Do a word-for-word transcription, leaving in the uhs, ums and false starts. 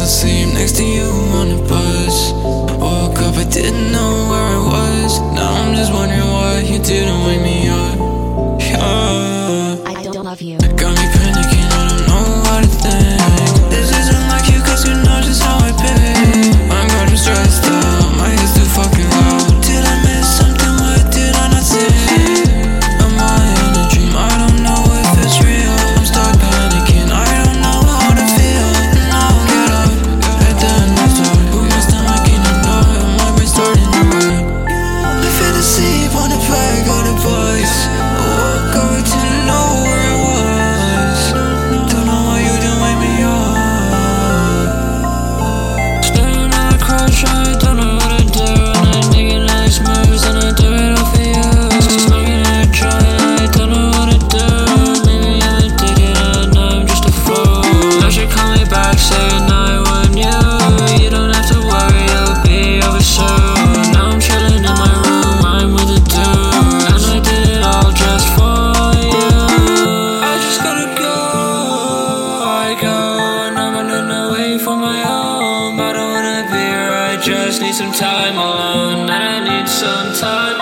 asleep next to you on the bus. Woke up, I didn't know where I was. Now I'm just wondering why you didn't wake me up. Yeah. I don't love you. Got me panicking, I don't know what to think. This isn't like you, cause you know just how I be. I got him stressed out, my head's too fucking loud. Did I miss something, what did I not see? Am I in a dream? I don't know if it's real. I'm stuck panicking, I don't know how to feel. No, get up, head down, no start. Who my stomach in the night, my brain starting to work. I fell asleep on the back of the bus. I woke up, I didn't know where I was. Don't know why you didn't wake me up. Staring at the crush, I don't know what to do. And I'm making nice moves, and I do it all for you. Smoking and trying, I don't know what to do. Maybe I'm addicted, and I'm just a fool. You should call me back, saying I want you. You don't have to worry, it'll be over soon. Now I'm chilling in my room, I'm with a dude, and I did it all just for you. I just gotta go, I go, and I'm running away from my home. I don't wanna be here, I just need some time alone, and I need some time